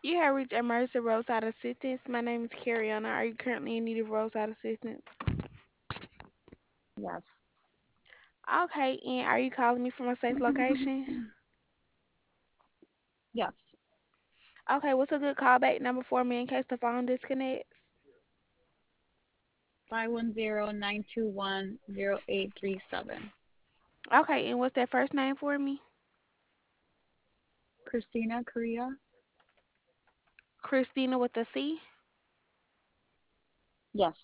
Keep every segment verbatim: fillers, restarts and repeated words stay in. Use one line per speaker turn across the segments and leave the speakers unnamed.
You have reached emergency roadside assistance. My name is Carriana. Are you currently in need of roadside assistance?
Yes.
Okay, and are you calling me from a safe location?
Yes.
Okay, what's a good callback number for me in case the phone disconnects?
Five one zero nine two one zero eight three seven.
Okay, and what's that first name for me?
Christina Korea?
Christina with a C.
Yes.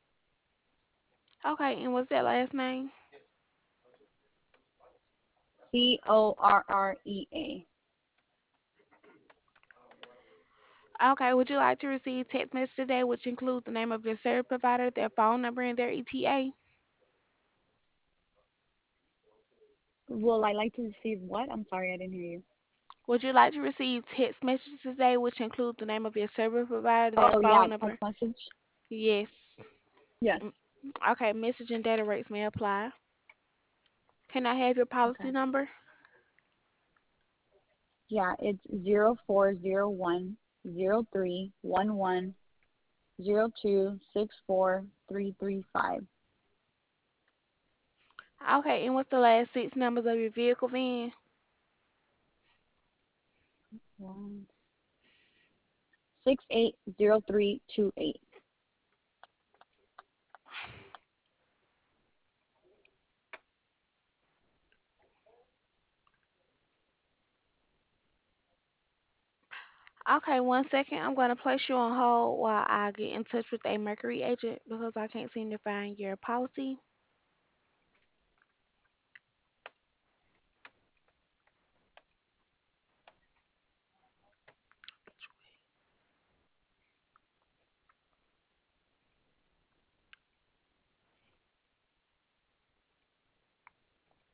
Okay, and what's that last name?
C O R R E A.
Okay, would you like to receive text message today, which includes the name of your service provider, their phone number, and their E T A?
Will I like to receive what? I'm sorry, I didn't hear you.
Would you like to receive text messages today, which include the name of your service provider, their
Oh yeah,
phone number?
text message.
Yes.
Yes.
Mm, Okay, message and data rates may apply. Can I have your
Okay.
policy number?
Yeah, it's zero four zero one zero three one one zero two six four three three five.
Okay, and what's the last six numbers of your vehicle V I N?
One six eight zero three two eight.
Okay, one second. I'm going to place you on hold while I get in touch with a Mercury agent because I can't seem to find your policy.